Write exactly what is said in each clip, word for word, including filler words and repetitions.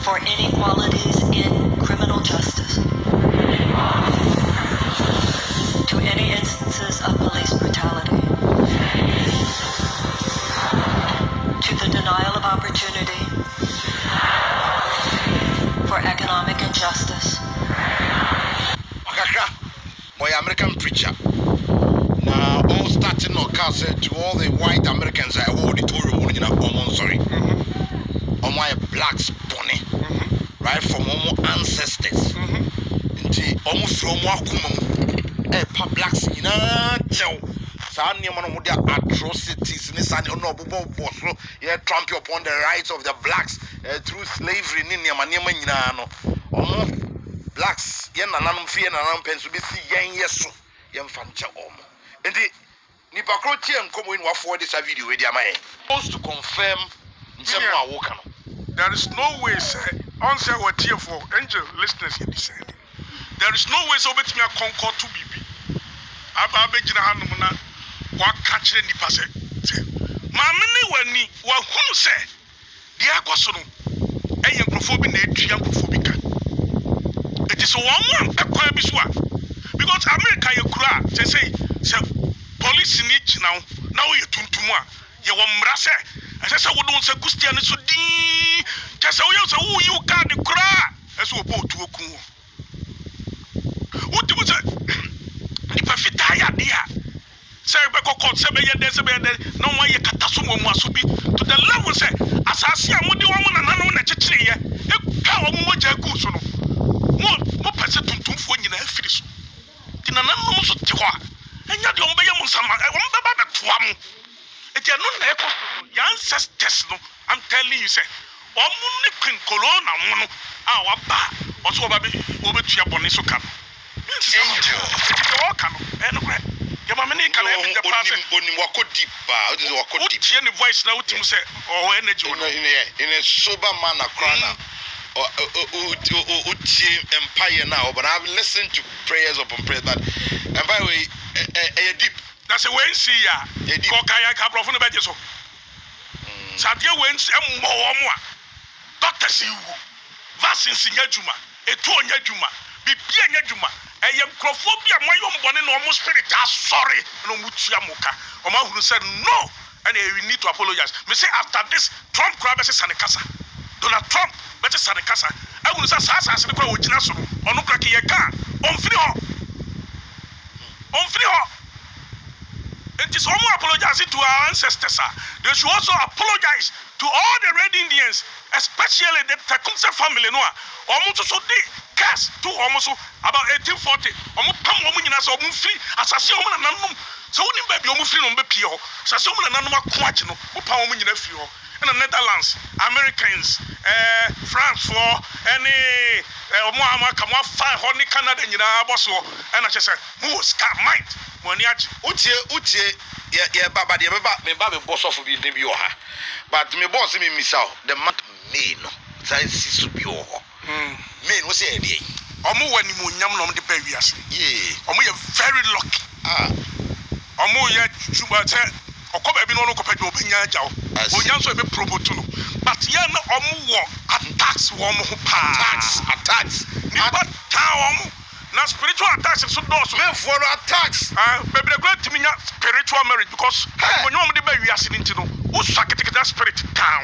for inequalities in criminal justice, to any instances of police brutality, to the denial of opportunity, for economic injustice. Okakra, boy American preacher. Now all starting no case to all the white Americans I hold auditorium in Omon sorry. Mm-hmm. On my blacks bunny. Mm-hmm. Right from Omo ancestors. Mm-hmm. Nti Omo from Wakumum. Eh pa blacks in chow. Saa nneɛma no mo de atrocities ne saa no obobo boso ye trample upon the rights of the blacks uh, through slavery ne nneɛma nneɛma nyinaa no omo blacks ye nananom fie nananom penso be si yen yeso ye mfa nche omo enti nipa kro tie nkomo ni wa forward this video we dia maye supposed to confirm nsem no awoka no. There is no way say on say what here for angel listeners you discerning. There is no way so bet me a concord to bibi aba abegyina hanom na waka kyerɛ nipa sɛ sɛ maame ne wani wahunu sɛ deɛ akɔ so no ɛyɛ nkurɔfoɔ bi na ɛtua nkurɔfoɔ bi ka ɛti sɛ wɔn mo ampɛ kwan bi so a because America yɛ kura a sɛ sɛ sɛ police ni gyina wo na woyɛ tuntum a yɛwɔ mmara sɛ ɛsɛ sɛ wode wo nsa gu stia no so dii kyɛ sɛ woyɛ sɛ woyi wo kaade koraa ɛsɛ wɔbɔ otuo ku wɔ wotim sɛ nipa fitaa yɛ adeɛ a sɛ bɛkɔ court sɛ bɛyɛ dɛ sɛ bɛyɛ dɛ na wɔn ayɛ kata so mu aso bi to the level sɛ asase a mode wɔn nananom na kyekyereyɛ etwa wɔn mogya gu so no mo mo pɛ sɛ tuntumfoɔ nyinaa firi so di nananom nso te hɔ a ɛnya deɛ wɔn bɛyɛ mo nsama wɔn bɛba bɛtoa mo eti ɛno na ɛkɔ yɛn ancestors no I'm telling you sɛ wɔn ne queen colonna mo no a waba ɔso wɔba bɛ wɔbɛtua bɔne so ka no Angel deɛ wɔka no ɛno korɛ yɛma me ne ka na ɛbi gya paa sɛ onim wako deep paa odi sɛ wako deep wotie ne voice na wotim sɛ ɔwɔ energy wɔ no in a sober manner krana utie empire now but I've listened to prayers upon prayers that and by the way a deep na sɛ wɔnsi ya kɔka yɛn ka aborɔfo no bɛgye so sadeɛ wɔnsi mmɔ wɔ mo a doctors yi wu vaccines nyɛ adwuma ɛtuo nyɛ adwuma bibia nyɛ adwuma ɛyɛ nkurɔfoɔ bi a moayɛ ɔmbɔne na ɔmo spirit asɔre na ɔmo tua mo ka ɔmo ahunu sɛ no and we need to apologize me say after this Trump kora bɛsɛ sane kasa Donald Trump bɛsɛ sane kasa ahunu sɛ saa asase no kora wɔgyina so no ɔno kora kɛyɛ ka a ɔmfiri hɔ ɔmfiri hɔ it is almost apologizing to our ancestors. They should also apologize to all the Red Indians, especially the Tecumseh family. No, almost so they cast to almost about eighteen forty. Almost come woman in us or free assassin woman and so when baby almost free on the P O. Assassin woman and no quite no power woman in a few. In the Netherlands, Americans, uh, France for any Omoama come off five honey Canada in our boss and I just said, who scat might money at utie utie ye ye baba de baba me baba boss of bi ne bi o ha but me boss me misao the month May no sai sisu bi o ho mm May no say e dey omo wani mu nyam no de ba wiase yeah omo ye very lucky ah omo ye juba say okoba bi no no kopadu obenya agyaw onya so e be promote no but ye na omo wo attacks wo mo ho pa attacks attacks nipa ta omo na spiritual attacks so do so me for attacks ah bebre go timi nya spiritual marriage because when you de ba wiase ni nti no wo sakete that spirit down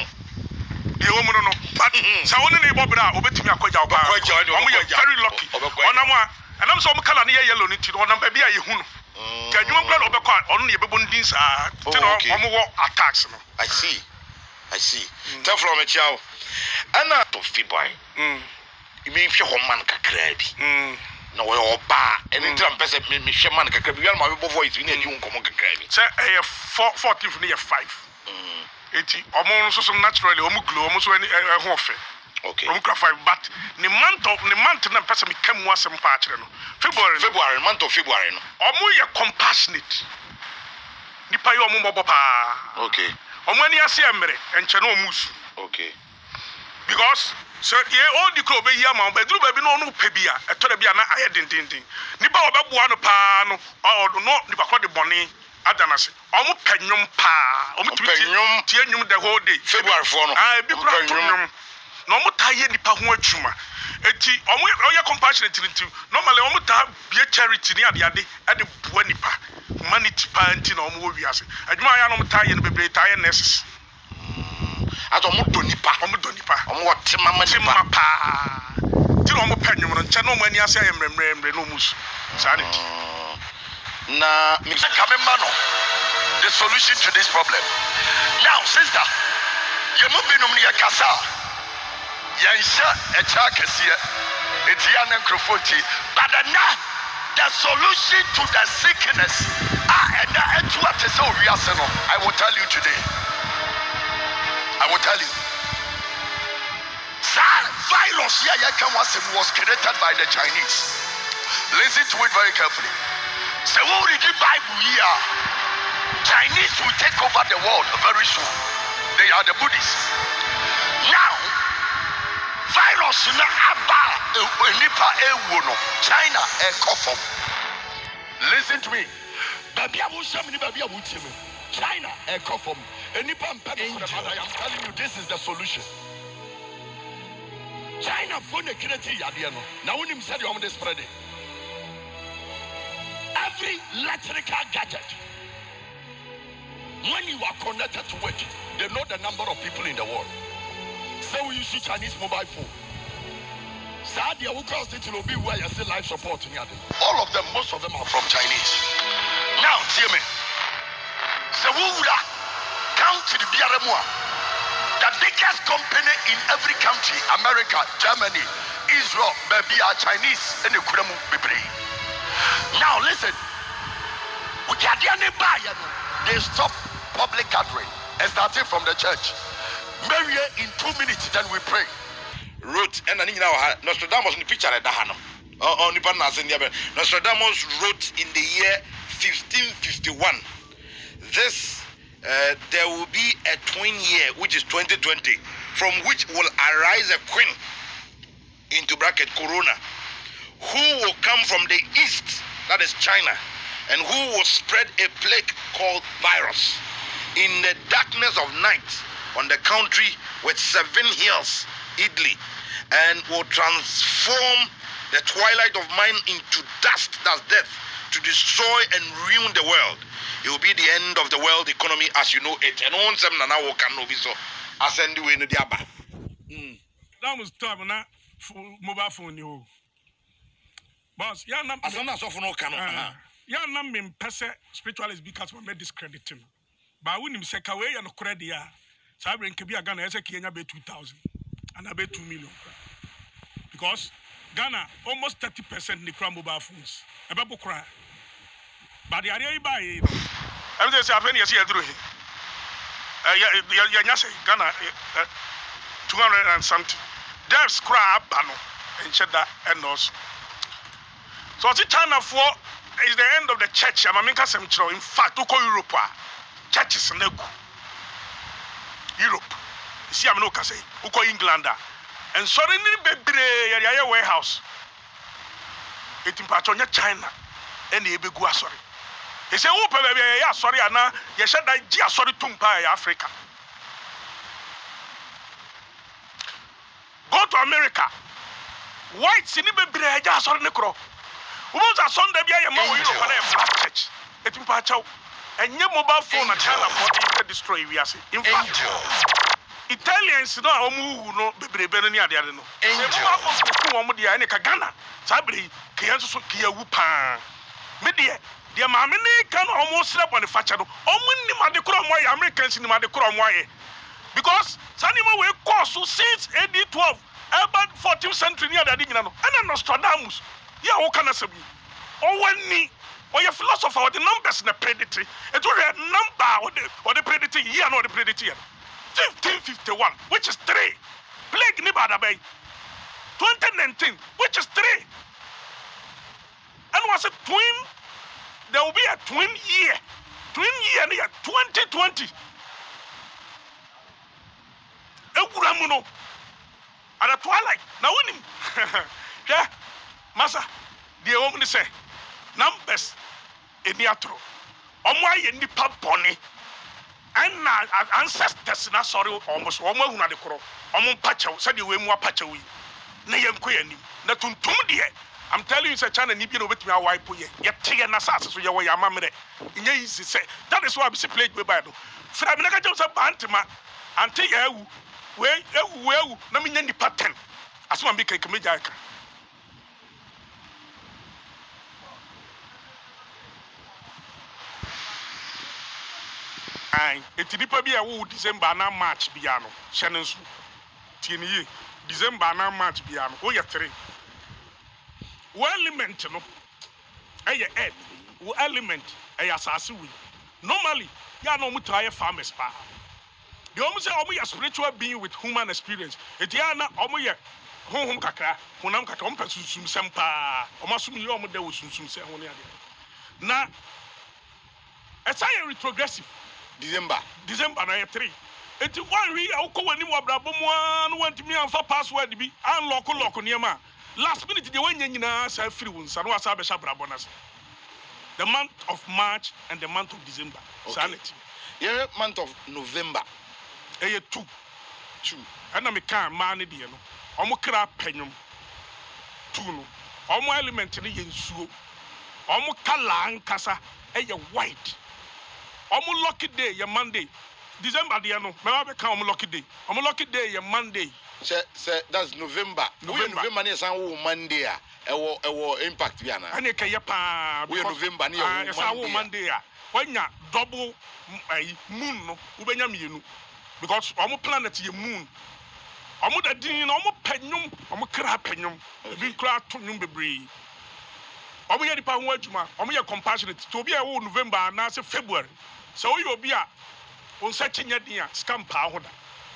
the woman no but sa woni ne bobra obetimi akwaja oba omo ye very lucky onam a anam so omo kala ne ye yellow ni nti no onam ba bia ye hu no ka adwuma bra no obekọ ono ne ye bebo ndin sa nti no omo wo attacks no I see I see tell from a child ana to February mm imi hwe ho man kakra bi mm na wo oba eni tram pese me hwe man kakra bi yar ma be voice bi na di nkomo kakra bi say eh fourteenth ne ye five mm eti omo so so naturally omo glow omo so eni ho ofe okay omo kra five but the month of the month na pese me kam wasem pa akere no February February month of February no omo ye compassionate nipa ye omo bobo pa okay omo ani ase emere enche na omo su okay because so the all the club be here ma be duru ba bi no no pe bia etore bia na aye din din din nipa obeboa no pa no o no nipa ko de bone adanase omo panyum pa omo panyum tie nyum the whole day February for no ah bi kura panyum na ɔmo taa yɛ nipa ho adwuma eti ɔmo ɔyɛ compassionate nti normally ɔmo taa bie charity ne ade ade ɛde boa nipa humanity pa nti na ɔmo wɔ wiase adwuma ayɛ na ɔmo taa yɛ no bebree taa yɛ nurses ato ɔmo dɔ nipa ɔmo dɔ nipa ɔmo wɔ tema ma tema nipa paa ti na ɔmo pɛ nnwom no nkyɛn na ɔmo ani ase ayɛ mmerɛmmerɛ mmerɛ na ɔmo su saa ne ti na coming man the solution to this problem now sister you move in um kasa yansha echa kasiye etia na nkrofoti but now the solution to the sickness ah and etu atese owiase no I will tell you today I will tell you that virus here was created by the Chinese. Listen to it very carefully. So when we read the Bible here, Chinese will take over the world very soon. They are the Buddhists. Now, virus na aba nipa ewono China e kofom. Listen to me. Baby abusham ni baby abuchime. China e kofom. Nipa mpem I am telling you this is the solution. China phone created yadiano. Now when him said you want to spread it. Every electrical gadget, when you are connected to it, they know the number of people in the world. So we use Chinese mobile phone. Sadia who calls it will be where you see life support in Yadi. All of them, most of them are from Chinese. Now, see me. So who would come to the Biaramua? The biggest company in every country, America, Germany, Israel, maybe are Chinese and the Kuremu Bibri. Now listen, they stop public gathering and starting from the church. Maybe in two minutes, then we pray. wrote and then you know Nostradamus in the picture at Dahano. On the Nostradamus wrote in the year fifteen fifty-one. This uh, there will be a twin year, which is twenty twenty, from which will arise a queen, into bracket Corona, who will come from the east, that is China, and who will spread a plague called virus in the darkness of night on the country with seven hills, Italy, and will transform the twilight of mind into dust, that's death, to destroy and ruin the world. It will be the end of the world economy as you know it. And on some nana can no be so. Ascend the way no diaba. that was time na mobile phone you boss ya na Asana so for no can. ya na me pese spiritualist because me discredit him but when him say ka we ya no credit ya sa bring ke bi aga na ese Kenya be two thousand and be two million because Ghana almost thirty percent ni kra mobile phones e be bokra but the area buy you know I'm just say afen yes ya duro he eh ya ya nya say Ghana two hundred and something devs cry bano and cheddar and also so the China for is the end of the church I'm making some in fact to call Europe churches in Europe you see I'm no say who call England and suddenly bebre ya warehouse it in Pachonya China and the begu sorry he say who baby ya sorry ana ya sheda ji sorry tumpa ya Africa go to America white sini bebre ya sorry ne kro who are Sunday bia ya ma wo Europe na black church it in Pacho and your mobile phone na China for the destroy we are in fact Italians no omu no bebrebe no ni ade ade no e mo afọ ku wo mo dia ne ka Ghana sabri ke yanso so ke yawu pa me de de ma me ne ka no omo sre bone facha no omo ni ma de kro mo ya Americans ni ma de kro mo aye because sanima we course since A D twelve about fourteenth century ni ade ade nyina no ana Nostradamus ya wo kana sabi o wani o ye philosopher o the numbers na predict it was a number o the o the predict year no the predict year fifteen fifty-one, which is three. Plague Nibada Bay. twenty nineteen, which is three. And was a twin, there will be a twin year. Twin year near twenty twenty. Eguramuno. At the twilight. Now winning. Yeah. Massa, the woman say, numbers in the atro. Omwa ye nipa boni. and na ancestors na sorry almost omo hu na de koro omo pachew said we mu apachew yi na yenko yanim na tuntum de I'm telling you, China, ni bi no betumi awipe ye. Ye tie na sase so ye wo ya mamre. Nye easy say. That is why I be say play with Bible. Fra me na ka je say bantima. Ante ye ewu. We ewu we ewu na me nya nipa ten. Asoma be kai kemeja aka. Ai, eti nipa bi e wo December na March bia no. Hye ne nso. Tie ni ye. December na March bia no. Wo ye three. Wo element no. Eye earth. Wo element eye asase wi. Normally, ya no mutaya farmers pa. The almost say omo spiritual being with human experience. Eti ya na omo ye honhom kakra, honam kakra, omo pesusum sem pa. Omo asum ye omo de wo susum se ho ne ade. Na esa ye retrogressive December. December na ye three. Eti one wi akọ wani mo abrabo mo an wantimi anfa password bi, an lock lock niema. Last minute the wanya nyina sa free won sa no asa be sha brabo na. The month of March and the month of December. Okay. Sanity. Yeah, month of November. Eye two. Two. And I can man it, you know. Omo kra penyum. Two no. Omo element ni yensuo. Omo kala ankasa eye white. Omo lucky day ye Monday. December the no. Me wa be kan omo lucky day. Omo lucky day ye Monday. Say say that's November. November. We November ni san wo Monday a. Ewo ewo impact bi ana. Ane ke ye pa. We November ni wo Monday a. Wanya double moon no. Ubenya mienu. Because omo planet ye moon. Omo da din na omo penyum, omo kra penyum. Bi kra to nyum bebre. Omo ye dipa ho adwuma, omo ye compassionate. To obi a wo November na se February. So we obi a on sa chinya din a scam pa ho da.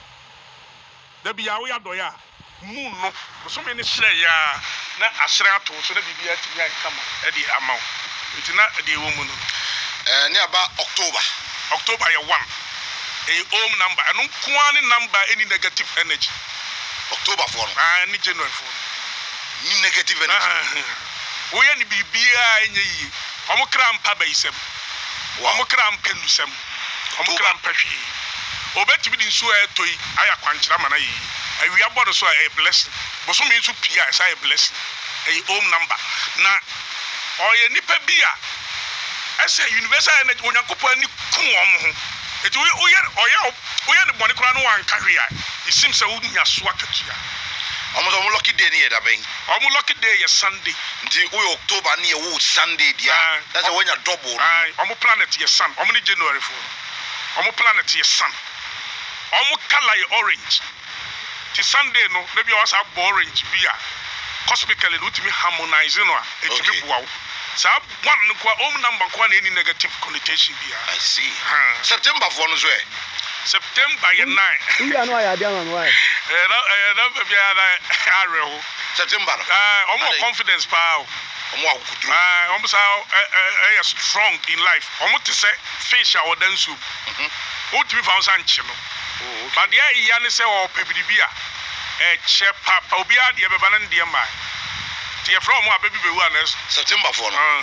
Da bi ya wo ya doya. Moon no, so me ne hire ya na ahire ato so na bibia tinya kama e di amaw. Nti na de wo mu no. Eh ne aba October. October ye one. A home number. I don't want number any negative energy. October for no. Ah, any January for. Ni negative energy. We any bibia enye yi. Omo kra mpa ba isem. Omo kra mpa nusem. Omo kra mpa hwe. Obetimi di nso e toyi aya kwankyera mana yi. Awi abodo so a blessing. But so me nso pia is a blessing. A home number. Na oye nipa bia ese universal energy onyankopon ni ku omo ho. It we oya oya oya the money kura no wan carry a. It seems say wo nya so akatua. Omo so lucky day ni e da ben. Omo lucky day is Sunday. Nti we October ni e wo Sunday dia. That's why when you double. Aye, omo planet is sun. Omo ni January for. Omo planet is sun. Omo color is orange. Ti Sunday no, maybe was a orange bi a. Cosmically no timi harmonize no a. Etimi bua wo. So one no kwa home number kwa any negative connotation bi a. I see. September for no so e. September ye nine. Iya no ya dia man why? Eh na eh na be bia na areho. September. Ah, omo confidence pa o. Omo akudru. Ah, omo sa eh eh strong in life. Omo te say fish a wodansu. Mhm. O timi fa unsan chi no. Oh, but there iya ne say o pebiribi a eh che papa obi a de be ba na de ma. Ti e from a baby be wu anes September for no. Ah.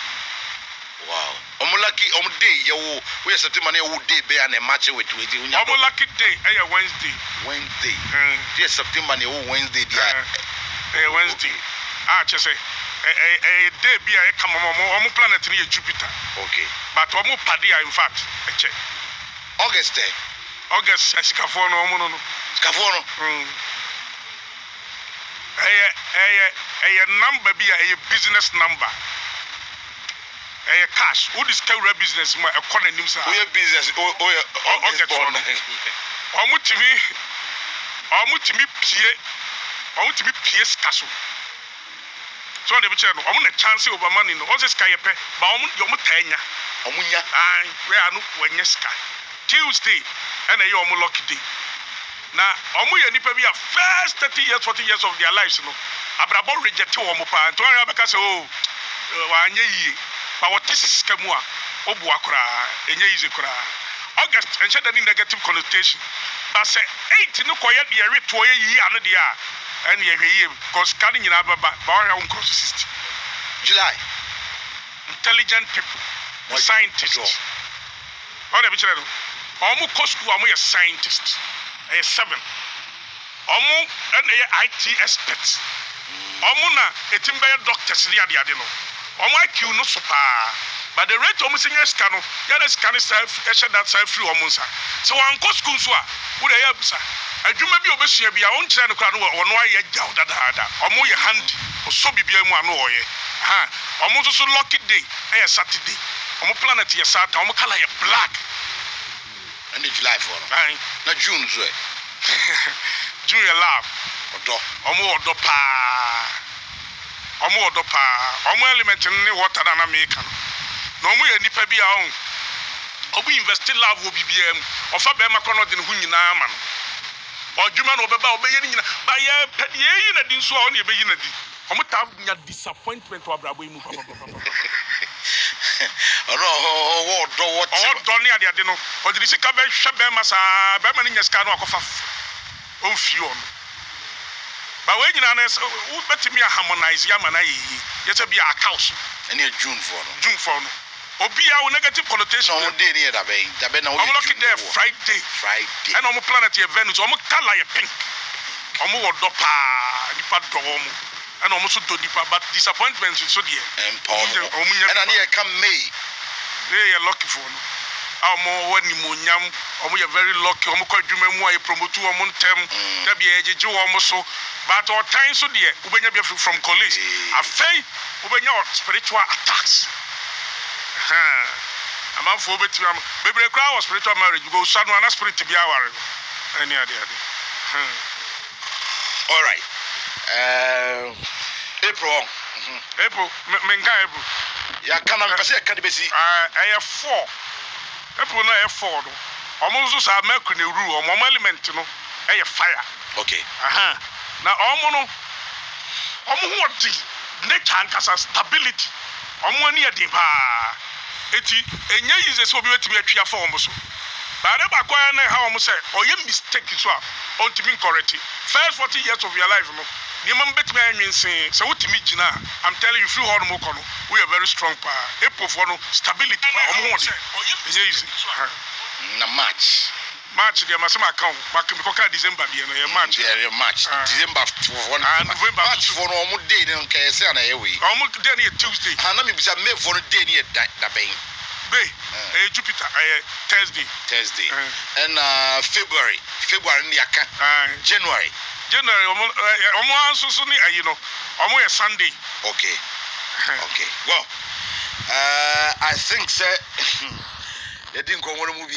Wow. Omo lucky omo day ye wo we September na ye wo day be an match with with you. Omo lucky day eh Wednesday. Wednesday. Mm. Yes, September na ye wo Wednesday dia. Eh Wednesday. Ah, che say eh eh day bi a e come omo omo planet ni Jupiter. Okay. But omo padia in fact e che August. August esikafo no omo no no. Sikafo no. Mm. Eh eh eh number bi a business number. Eh cash. Who discover business mo e ko na nim sa. We business o o August for no. Omo timi omo timi pie. Omo timi pie skaso. So they be tell no omo na chance over money no. Once sky pe, ba omo de omo tanya. Omo nya. Ah, we anu wanya sky. Tuesday and a omo lucky day. Na omo ye nipa bi a first thirty years forty years of their lives no. Abrabo reject omo pa. Nto an abeka say oh wanya yi. Ba what is skamu a obu akura enye yize kura. August and shed any negative connotation. But say eight no koye de re to ye yi anu de a. And ye hwe because carrying in Ababa, Bauer cross sixty. July. Intelligent people, the scientists. What have you said? Omo ko school omo ye scientist. Eh seven. Omo and I T experts. Omo na etim be doctors ni ade ade no. Omo I Q no so pa. But the rate omo senior scan no, ya na scan self e shed that self free omo nsa. So wan ko school so a, wo dey abusa. Adwuma bi obesua bia won kire no kra no wono aye gyaw dadaada. Omo ye hand so bibia mu ano oye. Ha, omo so so lucky day, eh Saturday. Omo planet ye Saturn, omo color ye black. And the July for Aye. na June so. June ye lab. Odo. Omo odo pa. Omo odo pa. Omo element ni water na na make no. Na omo ye nipa bia on. Obo invest lab wo bibia mu. Ofa be ma kono de ne hu nyina ma no. Odwuma no obeba obeye ni nyina. Ba ye pedi yi na di nso a oni ebeyi na di. Omo ta nya disappointment wa brabo yi mu papa papa. Ono ho do what. Oh do ni ade ade no. Odiri sika be hwe be ma sa be ma ni nya sika no akofa. On fi on. Ba we nyina na wo betimi harmonize ya ma na yi. Yese bia accounts. Any June for no. June for no. Obi a wo negative connotation. No day near that bay. That be na wo. I'm looking there Friday. Friday. And omo planet ye Venus. Omo color ye pink. Omo wo do pa nipa do omo. And omo so do nipa but disappointment so there. Omo and ani e come May. They are lucky for no. Omo wani munyam. Omo you very lucky. Omo kwa dwuma mu aye promote omo ntem. Da bia ejeje omo so. But all time so there ubenya be from college. Afei ubenya spiritual attacks. Ha. Amanfo obetimi am. Bebre kra was spiritual marriage because sanu ana spirit bi aware. Any ade ade. All right. Uh, April. Mm-hmm. April, menga April. Ya kana mpese ya kade besi. Ah, uh, uh, four. April na e four no. Omo nso sa make na ru, omo element no e fire. Okay. Aha. Na omo no omo ho di nature ankasa stability. Omo ani e din pa. Eti enye yize so obi wetimi atwa fa omo so. Bare ba kwa na ha omo say oye mistake so a on to be correct. First forty years of your life no. Niam betimi anwensen say wotimi gina. I'm telling you, if you hold mo kono, we are very strong pa. April for no stability pa omo ho di. Enye yize. Na March. March dia masema account mak me koka December dia no ye March. Yeah, March. December for and November March for no mo day no nka say na ye we. Omo day na Tuesday. Ha na me bisa May for no day ni da ben. Bay. Eh Jupiter eh Thursday. Thursday. And uh February. February ni aka. January. January omo omo anso so ni ayi no. Omo ye Sunday. Okay. Okay. Well, uh I think say you didn't come on